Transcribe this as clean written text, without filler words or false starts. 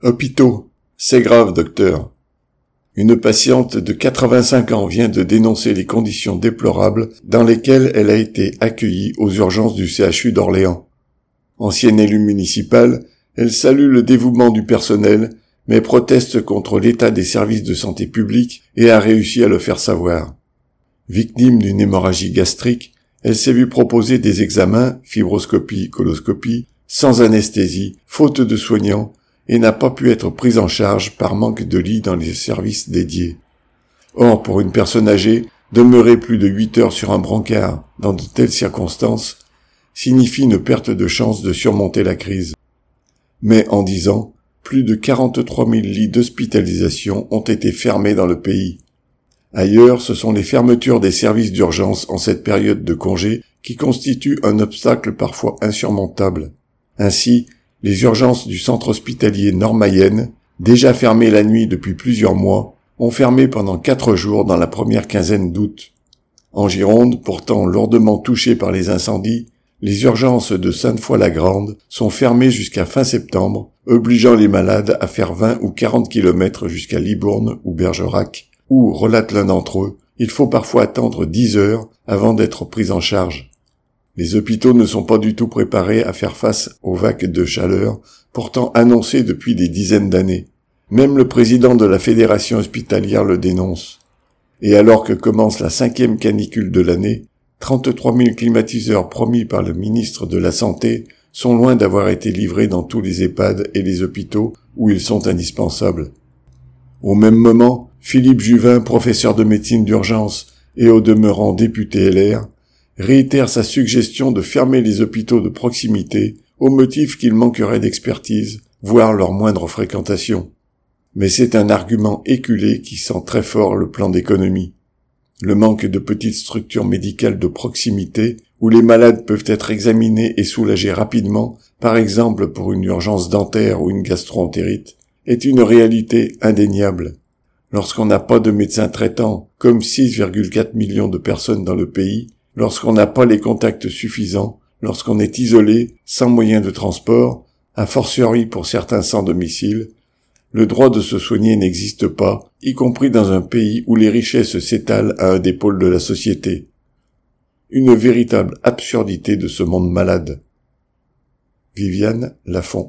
Hôpitaux. C'est grave, docteur. Une patiente de 85 ans vient de dénoncer les conditions déplorables dans lesquelles elle a été accueillie aux urgences du CHU d'Orléans. Ancienne élue municipale, elle salue le dévouement du personnel, mais proteste contre l'état des services de santé publique et a réussi à le faire savoir. Victime d'une hémorragie gastrique, elle s'est vue proposer des examens, fibroscopie, coloscopie, sans anesthésie, faute de soignants, et n'a pas pu être prise en charge par manque de lits dans les services dédiés. Or, pour une personne âgée, demeurer plus de 8 heures sur un brancard dans de telles circonstances signifie une perte de chance de surmonter la crise. Mais en 10 ans, plus de 43 000 lits d'hospitalisation ont été fermés dans le pays. Ailleurs, ce sont les fermetures des services d'urgence en cette période de congé qui constituent un obstacle parfois insurmontable. Ainsi, les urgences du centre hospitalier Nord-Mayenne, déjà fermées la nuit depuis plusieurs mois, ont fermé pendant 4 jours dans la première quinzaine d'août. En Gironde, pourtant lourdement touchée par les incendies, les urgences de Sainte-Foy-la-Grande sont fermées jusqu'à fin septembre, obligeant les malades à faire 20 ou 40 kilomètres jusqu'à Libourne ou Bergerac, où, relate l'un d'entre eux, il faut parfois attendre 10 heures avant d'être pris en charge. Les hôpitaux ne sont pas du tout préparés à faire face aux vagues de chaleur, pourtant annoncées depuis des dizaines d'années. Même le président de la Fédération hospitalière le dénonce. Et alors que commence la 5e canicule de l'année, 33 000 climatiseurs promis par le ministre de la Santé sont loin d'avoir été livrés dans tous les EHPAD et les hôpitaux où ils sont indispensables. Au même moment, Philippe Juvin, professeur de médecine d'urgence et au demeurant député LR, réitère sa suggestion de fermer les hôpitaux de proximité au motif qu'il manquerait d'expertise, voire leur moindre fréquentation. Mais c'est un argument éculé qui sent très fort le plan d'économie. Le manque de petites structures médicales de proximité où les malades peuvent être examinés et soulagés rapidement, par exemple pour une urgence dentaire ou une gastro-entérite, est une réalité indéniable. Lorsqu'on n'a pas de médecin traitant, comme 6,4 millions de personnes dans le pays, lorsqu'on n'a pas les contacts suffisants, lorsqu'on est isolé, sans moyens de transport, a fortiori pour certains sans domicile, le droit de se soigner n'existe pas, y compris dans un pays où les richesses s'étalent à un des pôles de la société. Une véritable absurdité de ce monde malade. Viviane Lafont.